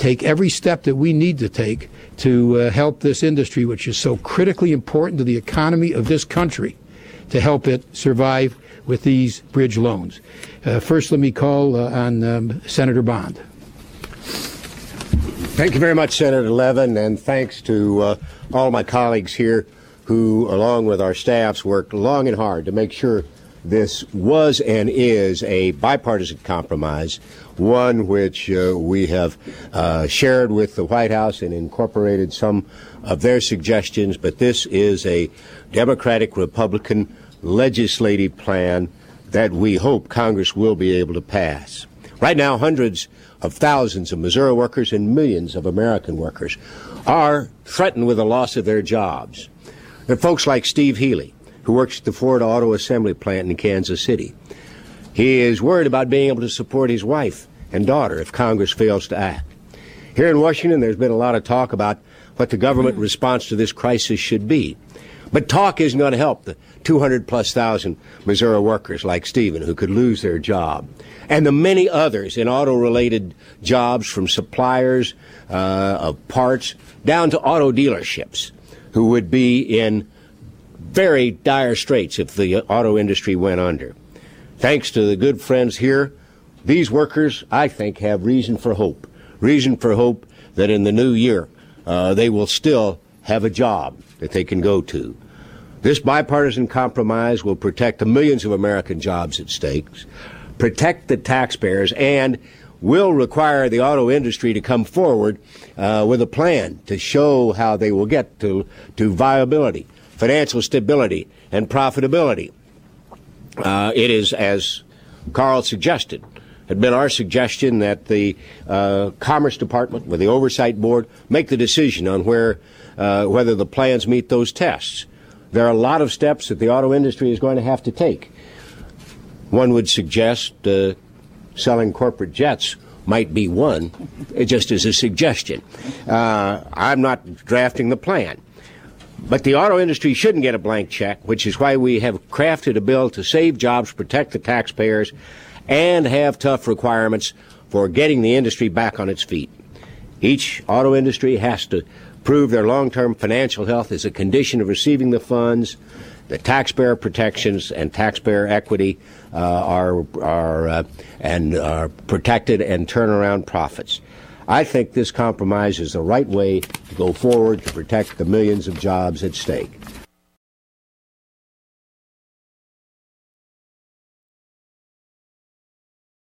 take every step that we need to take to help this industry, which is so critically important to the economy of this country, to help it survive with these bridge loans. First, let me call on Senator Bond. Thank you very much, Senator Levin, and thanks to all my colleagues here who, along with our staffs, worked long and hard to make sure this was and is a bipartisan compromise, one which we have shared with the White House and incorporated some of their suggestions, but this is a Democratic-Republican legislative plan that we hope Congress will be able to pass. Right now, hundreds of thousands of Missouri workers and millions of American workers are threatened with the loss of their jobs. There are folks like Steve Healy, who works at the Ford Auto Assembly plant in Kansas City. He is worried about being able to support his wife and daughter if Congress fails to act. Here in Washington, there's been a lot of talk about what the government response to this crisis should be. But talk isn't going to help the 200,000+ Missouri workers like Stephen who could lose their job, and the many others in auto-related jobs, from suppliers of parts down to auto dealerships, who would be in very dire straits if the auto industry went under. Thanks to the good friends here, these workers, I think, have reason for hope that in the new year they will still have a job that they can go to. This bipartisan compromise will protect the millions of American jobs at stake, protect the taxpayers, and will require the auto industry to come forward with a plan to show how they will get to viability, financial stability, and profitability. It is, as Carl suggested, had been our suggestion that the Commerce Department, with the Oversight Board, make the decision on whether the plans meet those tests. There are a lot of steps that the auto industry is going to have to take. One would suggest selling corporate jets might be one, just as a suggestion. I'm not drafting the plan. But the auto industry shouldn't get a blank check, which is why we have crafted a bill to save jobs, protect the taxpayers, and have tough requirements for getting the industry back on its feet. Each auto industry has to prove their long-term financial health is a condition of receiving the funds. The taxpayer protections and taxpayer equity are protected, and turnaround profits. I think this compromise is the right way to go forward to protect the millions of jobs at stake.